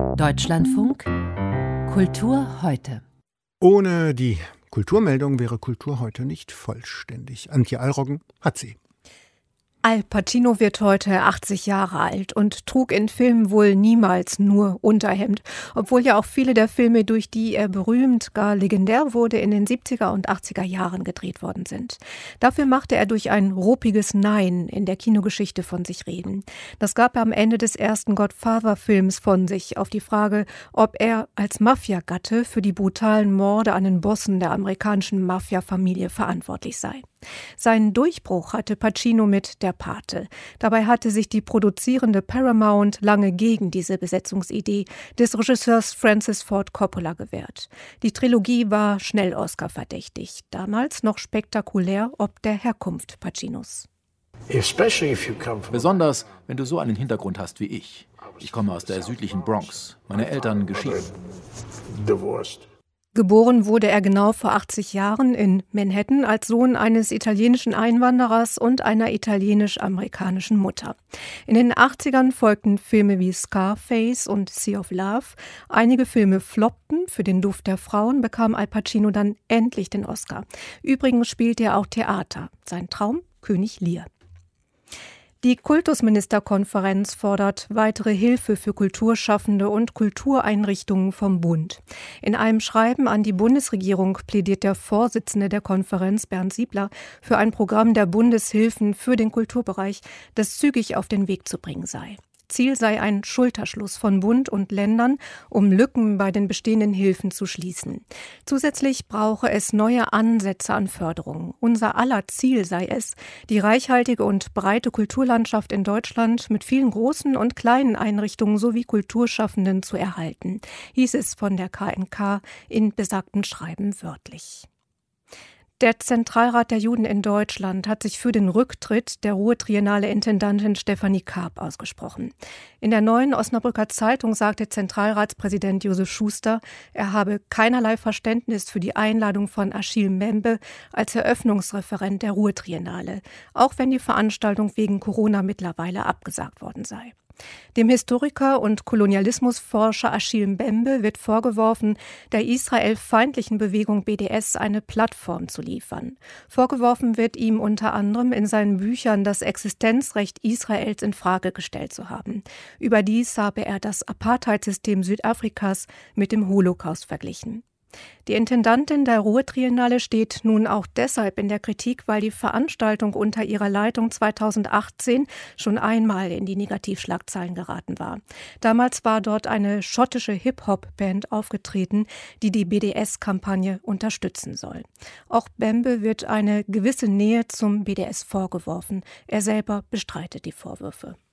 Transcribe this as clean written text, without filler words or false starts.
Deutschlandfunk Kultur heute. Ohne die Kulturmeldung wäre Kultur heute nicht vollständig. Antje Allroggen hat sie. Al Pacino wird heute 80 Jahre alt und trug in Filmen wohl niemals nur Unterhemd, obwohl ja auch viele der Filme, durch die er berühmt, gar legendär wurde, in den 70er und 80er Jahren gedreht worden sind. Dafür machte er durch ein ruppiges Nein in der Kinogeschichte von sich reden. Das gab er am Ende des ersten Godfather-Films von sich auf die Frage, ob er als Mafiagatte für die brutalen Morde an den Bossen der amerikanischen Mafia-Familie verantwortlich sei. Seinen Durchbruch hatte Pacino mit Der Pate. Dabei hatte sich die produzierende Paramount lange gegen diese Besetzungsidee des Regisseurs Francis Ford Coppola gewehrt. Die Trilogie war schnell Oscar-verdächtig, damals noch spektakulär ob der Herkunft Pacinos. Besonders, wenn du so einen Hintergrund hast wie ich. Ich komme aus der südlichen Bronx. Meine Eltern geschieden. Geboren wurde er genau vor 80 Jahren in Manhattan als Sohn eines italienischen Einwanderers und einer italienisch-amerikanischen Mutter. In den 80ern folgten Filme wie Scarface und Sea of Love. Einige Filme floppten. Für den Duft der Frauen bekam Al Pacino dann endlich den Oscar. Übrigens spielte er auch Theater. Sein Traum? König Lear. Die Kultusministerkonferenz fordert weitere Hilfe für Kulturschaffende und Kultureinrichtungen vom Bund. In einem Schreiben an die Bundesregierung plädiert der Vorsitzende der Konferenz, Bernd Siebler, für ein Programm der Bundeshilfen für den Kulturbereich, das zügig auf den Weg zu bringen sei. Ziel sei ein Schulterschluss von Bund und Ländern, um Lücken bei den bestehenden Hilfen zu schließen. Zusätzlich brauche es neue Ansätze an Förderung. Unser aller Ziel sei es, die reichhaltige und breite Kulturlandschaft in Deutschland mit vielen großen und kleinen Einrichtungen sowie Kulturschaffenden zu erhalten, hieß es von der KNK in besagten Schreiben wörtlich. Der Zentralrat der Juden in Deutschland hat sich für den Rücktritt der Ruhr-Triennale Intendantin Stefanie Karp ausgesprochen. In der Neuen Osnabrücker Zeitung sagte Zentralratspräsident Josef Schuster, er habe keinerlei Verständnis für die Einladung von Achille Mbembe als Eröffnungsreferent der Ruhr-Triennale, auch wenn die Veranstaltung wegen Corona mittlerweile abgesagt worden sei. Dem Historiker und Kolonialismusforscher Achille Mbembe wird vorgeworfen, der israelfeindlichen Bewegung BDS eine Plattform zu liefern. Vorgeworfen wird ihm unter anderem, in seinen Büchern das Existenzrecht Israels in Frage gestellt zu haben. Überdies habe er das Apartheidsystem Südafrikas mit dem Holocaust verglichen. Die Intendantin der Ruhr-Triennale steht nun auch deshalb in der Kritik, weil die Veranstaltung unter ihrer Leitung 2018 schon einmal in die Negativschlagzeilen geraten war. Damals war dort eine schottische Hip-Hop-Band aufgetreten, die die BDS-Kampagne unterstützen soll. Auch Mbembe wird eine gewisse Nähe zum BDS vorgeworfen. Er selber bestreitet die Vorwürfe.